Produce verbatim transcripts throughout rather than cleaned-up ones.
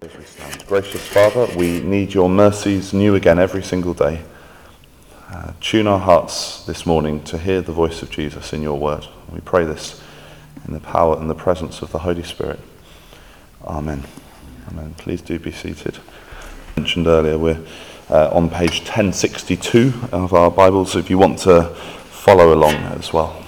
As we stand. Gracious Father, we need your mercies new again every single day. Uh, tune our hearts this morning to hear the voice of Jesus in your word. We pray this in the power and the presence of the Holy Spirit. Amen. Amen. Please do be seated. I mentioned earlier we're uh, on page ten sixty-two of our Bibles if you want to follow along as well.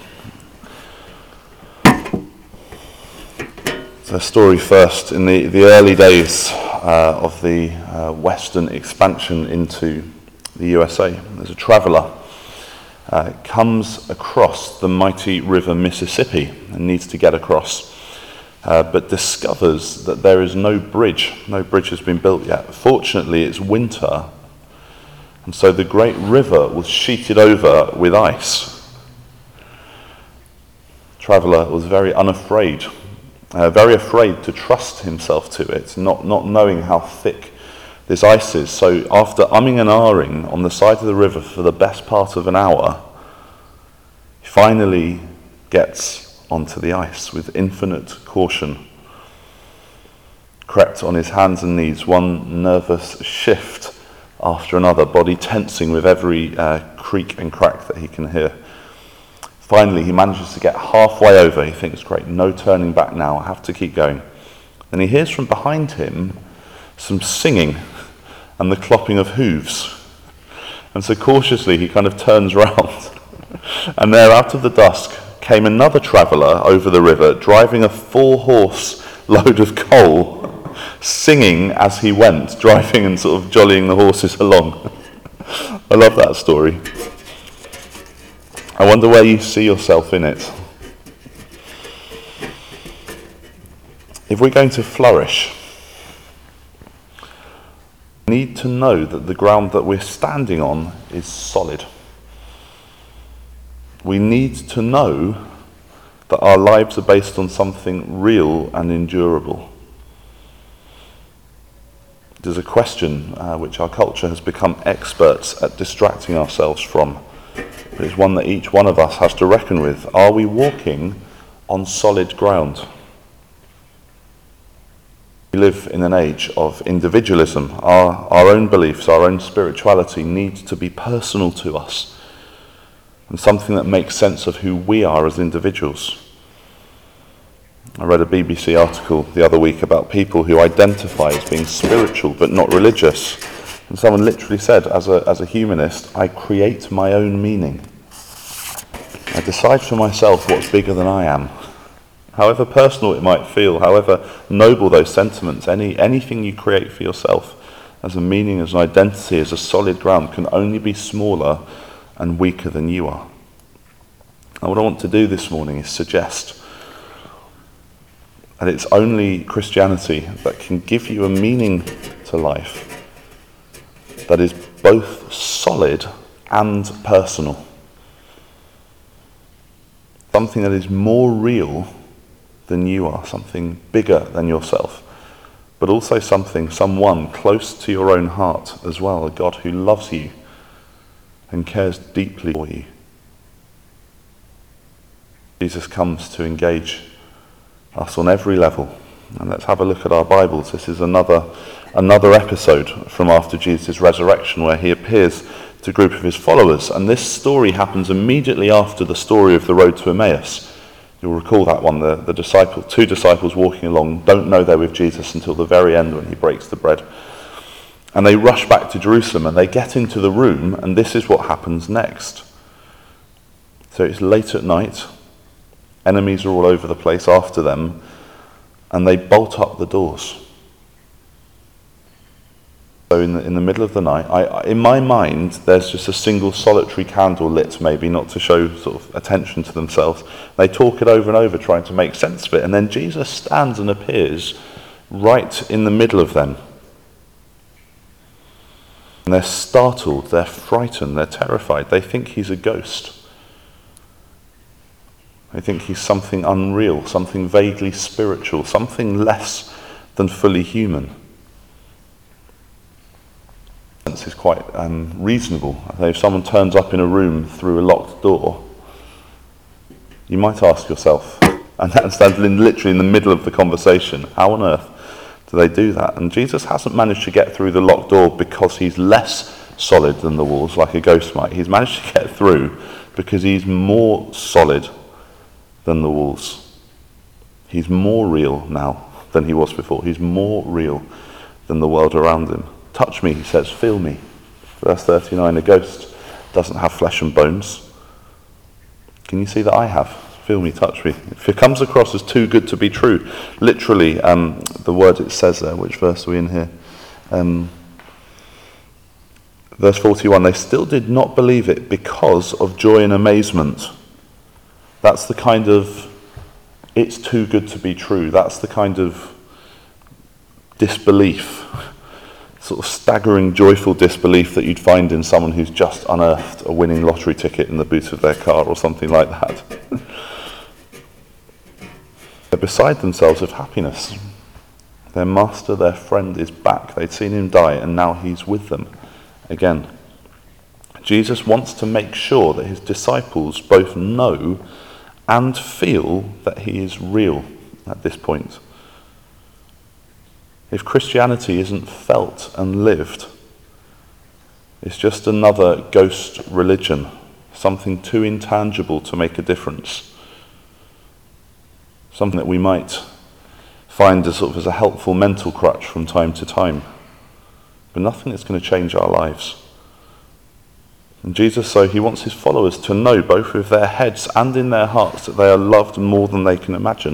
The story first. In the, the early days uh, of the uh, Western expansion into the U S A, there's a traveller uh, comes across the mighty river Mississippi and needs to get across, uh, but discovers that there is no bridge. No bridge has been built yet. Fortunately, it's winter, and so the great river was sheeted over with ice. The traveller was very unafraid. Uh, very afraid to trust himself to it, not, not knowing how thick this ice is. So after umming and ahhing on the side of the river for the best part of an hour, he finally gets onto the ice with infinite caution. Crept on his hands and knees, one nervous shift after another, body tensing with every uh, creak and crack that he can hear. Finally, he manages to get halfway over. He thinks, great, no turning back now. I have to keep going. Then he hears from behind him some singing and the clopping of hooves. And so cautiously, he kind of turns round. And there, out of the dusk, came another traveller over the river, driving a four-horse load of coal, singing as he went, driving and sort of jollying the horses along. I love that story. I wonder where you see yourself in it. If we're going to flourish, we need to know that the ground that we're standing on is solid. We need to know that our lives are based on something real and endurable. There's a question uh, which our culture has become experts at distracting ourselves from. But it's one that each one of us has to reckon with. Are we walking on solid ground? We live in an age of individualism. Our, our own beliefs, our own spirituality need to be personal to us and something that makes sense of who we are as individuals. I read a B B C article the other week about people who identify as being spiritual but not religious. And someone literally said, as a as a humanist, I create my own meaning. I decide for myself what's bigger than I am. However personal it might feel, however noble those sentiments, any anything you create for yourself as a meaning, as an identity, as a solid ground, can only be smaller and weaker than you are. And what I want to do this morning is suggest that it's only Christianity that can give you a meaning to life that is both solid and personal. Something that is more real than you are, something bigger than yourself, but also something, someone close to your own heart as well, a God who loves you and cares deeply for you. Jesus comes to engage us on every level. And let's have a look at our Bibles. This is another another episode from after Jesus' resurrection where he appears to a group of his followers. And this story happens immediately after the story of the road to Emmaus. You'll recall that one. The, the disciple, two disciples walking along don't know they're with Jesus until the very end when he breaks the bread. And they rush back to Jerusalem and they get into the room, and this is what happens next. So it's late at night. Enemies are all over the place after them. And they bolt up the doors. So in the, in the middle of the night, I, I, in my mind, there's just a single solitary candle lit, maybe, not to show sort of attention to themselves. They talk it over and over, trying to make sense of it. And then Jesus stands and appears right in the middle of them. And they're startled, they're frightened, they're terrified. They think he's a ghost. They think he's something unreal, something vaguely spiritual, something less than fully human. This is quite um, reasonable. If someone turns up in a room through a locked door, you might ask yourself, and that stands literally in the middle of the conversation, how on earth do they do that? And Jesus hasn't managed to get through the locked door because he's less solid than the walls, like a ghost might. He's managed to get through because he's more solid than the walls. He's more real now than he was before. He's more real than the world around him. Touch me, he says, feel me. Verse thirty-nine, a ghost doesn't have flesh and bones. Can you see that I have? Feel me, touch me. If it comes across as too good to be true, literally, um, the word it says there, which verse are we in here? Um, verse forty-one, they still did not believe it because of joy and amazement. That's the kind of, it's too good to be true. That's the kind of disbelief, sort of staggering, joyful disbelief that you'd find in someone who's just unearthed a winning lottery ticket in the boot of their car or something like that. They're beside themselves with happiness. Their master, their friend, is back. They'd seen him die, and now he's with them again. Jesus wants to make sure that his disciples both know and feel that he is real at this point. If Christianity isn't felt and lived, it's just another ghost religion, something too intangible to make a difference. Something that we might find as sort of as a helpful mental crutch from time to time, but nothing that's going to change our lives. And Jesus, so he wants his followers to know both with their heads and in their hearts that they are loved more than they can imagine.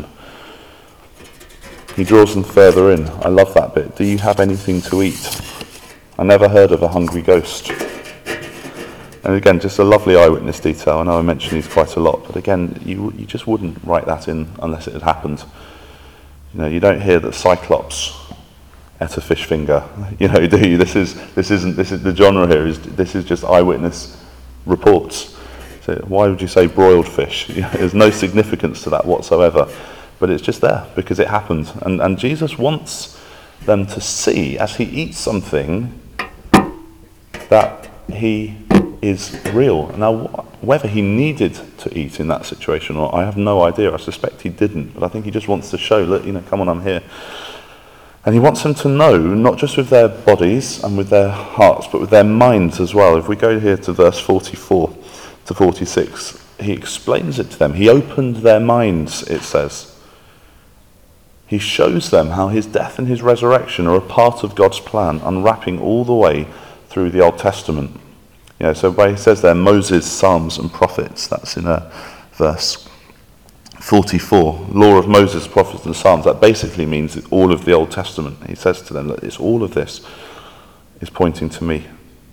He draws them further in. I love that bit. Do you have anything to eat? I never heard of a hungry ghost. And again, just a lovely eyewitness detail. I know I mention these quite a lot, but again, you you just wouldn't write that in unless it had happened. You know, you don't hear that Cyclops ate a fish finger. You know, do you? This is this isn't this is the genre here is this is just eyewitness reports. So why would you say broiled fish? You know, there's no significance to that whatsoever. But it's just there because it happened. And, and Jesus wants them to see, as he eats something, that he is real. Now, whether he needed to eat in that situation or not, I have no idea. I suspect he didn't. But I think he just wants to show, look, you know, come on, I'm here. And he wants them to know, not just with their bodies and with their hearts, but with their minds as well. If we go here to verse forty-four to forty-six, he explains it to them. He opened their minds, it says. He shows them how his death and his resurrection are a part of God's plan, unwrapping all the way through the Old Testament. You know, so where he says there, Moses, Psalms and Prophets, that's in a verse forty-four, law of Moses, prophets and Psalms, that basically means that all of the Old Testament. He says to them that it's all of this is pointing to me.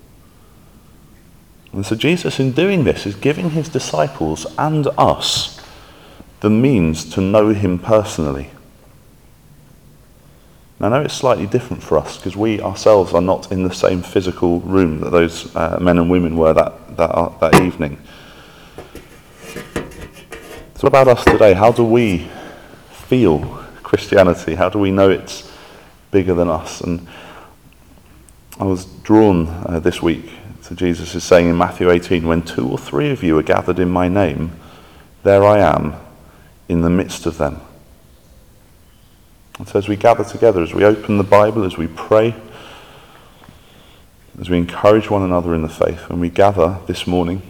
And so Jesus, in doing this, is giving his disciples and us the means to know him personally. I know it's slightly different for us because we ourselves are not in the same physical room that those uh, men and women were that that, uh, that evening. So what about us today? How do we feel Christianity? How do we know it's bigger than us? And I was drawn uh, this week to Jesus is saying in Matthew eighteen, when two or three of you are gathered in my name, there I am in the midst of them. And so as we gather together, as we open the Bible, as we pray, as we encourage one another in the faith, when we gather this morning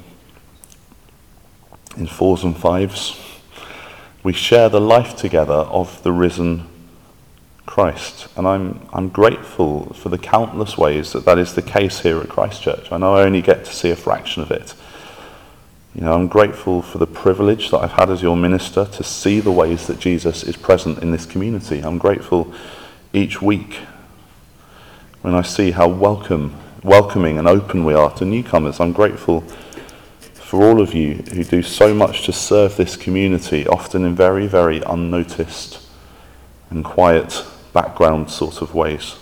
in fours and fives, we share the life together of the risen Christ. And I'm I'm grateful for the countless ways that that is the case here at Christ Church. I know I only get to see a fraction of it. You know, I'm grateful for the privilege that I've had as your minister to see the ways that Jesus is present in this community. I'm grateful each week when I see how welcome, welcoming and open we are to newcomers. I'm grateful for all of you who do so much to serve this community, often in very, very unnoticed and quiet background sort of ways.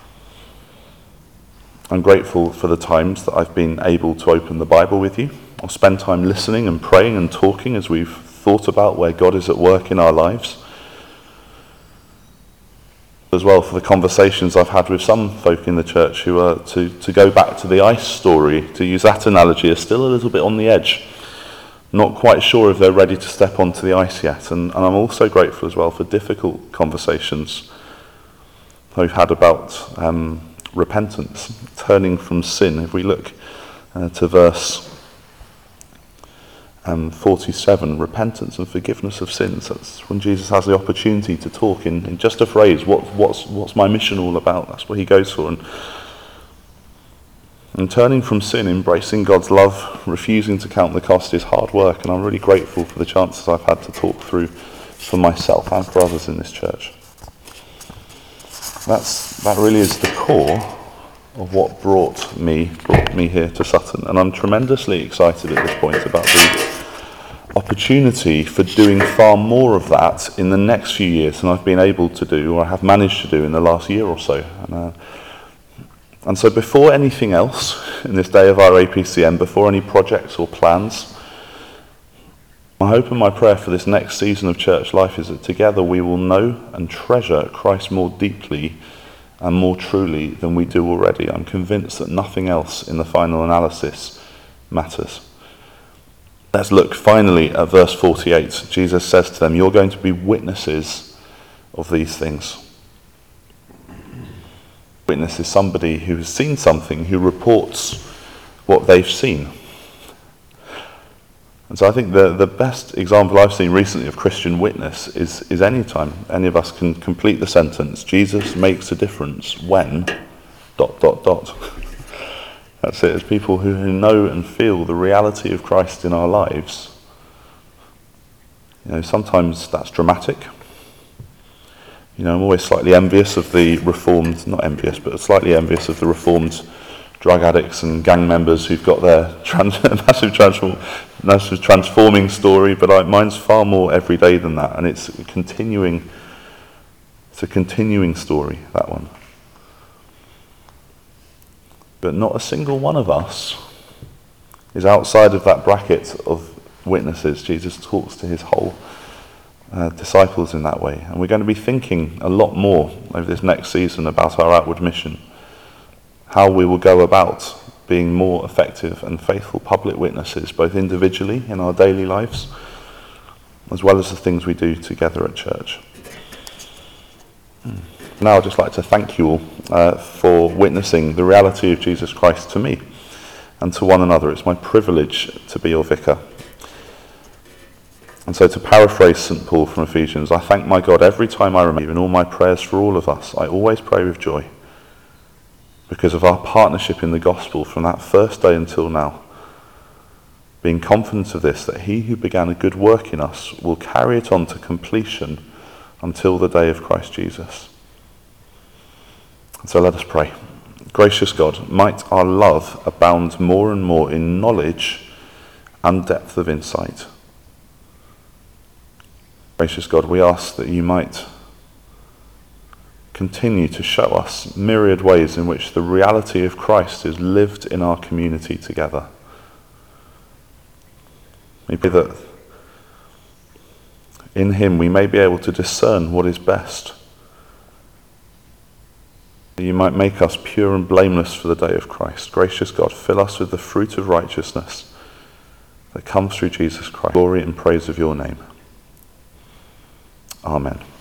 I'm grateful for the times that I've been able to open the Bible with you, or spend time listening and praying and talking as we've thought about where God is at work in our lives. As well for the conversations I've had with some folk in the church who are, to, to go back to the ice story, to use that analogy, are still a little bit on the edge, not quite sure if they're ready to step onto the ice yet. And, and I'm also grateful as well for difficult conversations we've had about um, repentance, turning from sin. If we look uh, to verse um, forty-seven, repentance and forgiveness of sins, that's when Jesus has the opportunity to talk in, in just a phrase, what, what's, what's my mission all about? That's what he goes for. And, and turning from sin, embracing God's love, refusing to count the cost is hard work, and I'm really grateful for the chances I've had to talk through for myself and for others in this church. That's that really is the core of what brought me brought me here to Sutton, and I'm tremendously excited at this point about the opportunity for doing far more of that in the next few years than I've been able to do, or I have managed to do in the last year or so. And, uh, and so before anything else in this day of our A P C M, before any projects or plans, my hope and my prayer for this next season of church life is that together we will know and treasure Christ more deeply and more truly than we do already. I'm convinced that nothing else in the final analysis matters. Let's look finally at verse forty-eight. Jesus says to them, "You're going to be witnesses of these things." Witness is somebody who has seen something, who reports what they've seen. And so I think the, the best example I've seen recently of Christian witness is, is any time any of us can complete the sentence, Jesus makes a difference when, dot, dot, dot. That's it. As people who, who know and feel the reality of Christ in our lives. You know, sometimes that's dramatic. You know, I'm always slightly envious of the reformed, not envious, but slightly envious of the reformed drug addicts and gang members who've got their trans- massive, transform- massive transforming story, but I, mine's far more everyday than that, and it's a continuing, it's a continuing story, that one. But not a single one of us is outside of that bracket of witnesses. Jesus talks to his whole uh, disciples in that way, and we're going to be thinking a lot more over this next season about our outward mission. How we will go about being more effective and faithful public witnesses, both individually in our daily lives, as well as the things we do together at church. Now I'd just like to thank you all uh, for witnessing the reality of Jesus Christ to me and to one another. It's my privilege to be your vicar. And so to paraphrase Saint Paul from Ephesians, I thank my God every time I remember, in all my prayers for all of us, I always pray with joy, because of our partnership in the gospel from that first day until now, being confident of this, that he who began a good work in us will carry it on to completion until the day of Christ Jesus. So let us pray. Gracious God, might our love abound more and more in knowledge and depth of insight. Gracious God, we ask that you might continue to show us myriad ways in which the reality of Christ is lived in our community together. Maybe that in him we may be able to discern what is best. That you might make us pure and blameless for the day of Christ. Gracious God, fill us with the fruit of righteousness that comes through Jesus Christ. Glory and praise of your name. Amen.